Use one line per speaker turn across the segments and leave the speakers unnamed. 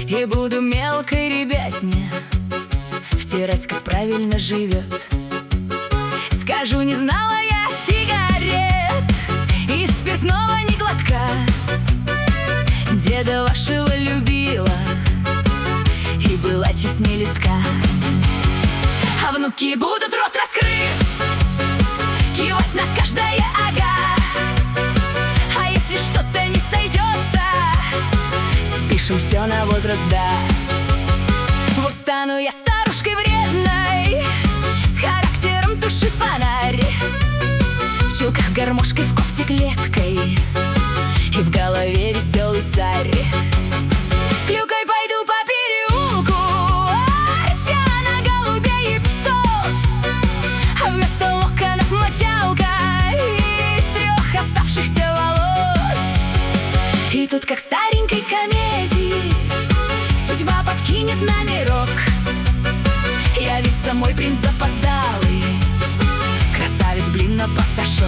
И буду мелкой ребятне втирать, как правильно живет. Скажу, не знала я сигарет и спиртного ни глотка. Деда вашего любила и была честней листка. А внуки будут рот раскрыв кивать на каждое ага. А если что-то не сойдется, спишем все на возраст, да. Вот стану я старушкой вредной, с характером туши фонарь, в чулках гармошкой, в кофте клеткой, и в голове веселый царь. С клюкой пойду по переулку, арча на голубей и псов, а вместо локонов мочалка из 3 оставшихся волос. И тут, как в старенькой комедии, судьба подкинет номерок. Явится мой принц запоздалый, красавец, блин, на пасашок.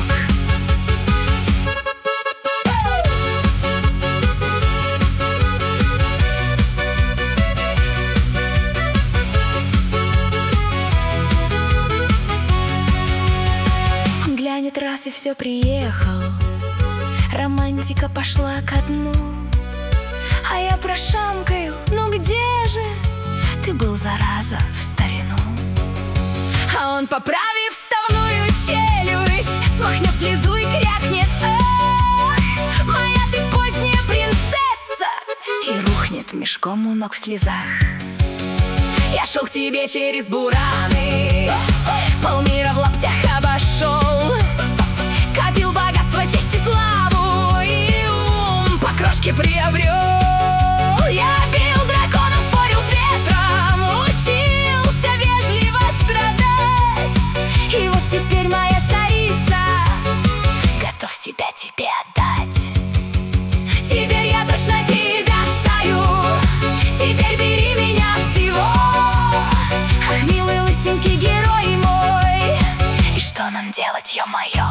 Глянет раз и все, приехал, романтика пошла ко дну. А я прошамкаю, ну где же ты был, зараза, в старину? А он, поправив вставную челюсть, смахнет слезу и крякнет: ах, моя ты поздняя принцесса! И рухнет мешком у ног в слезах. Я шел к тебе через бураны, полмира в лаптях обошел, копил богатство, честь и славу, и ум по крошке приобрел. Я бил драконов, спорил с ветром, учился вежливо страдать. И вот теперь, моя царица, готов себя тебе отдать. Теперь я точно тебя стою, теперь бери меня всего. Ах, милый лысенький герой мой, и что нам делать, ё-моё?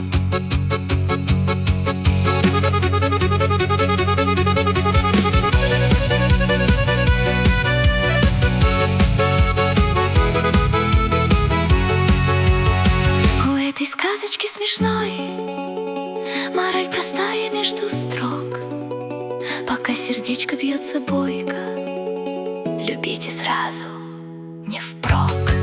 У этой сказочки смешной мораль простая между строк. Пока сердечко бьется бойко, любите сразу, не впрок.